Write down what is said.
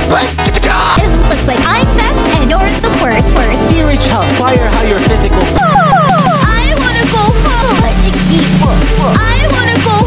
It looks like I'm best and you're the worst. Serious child, fire how you're physical. I wanna go home. I wanna go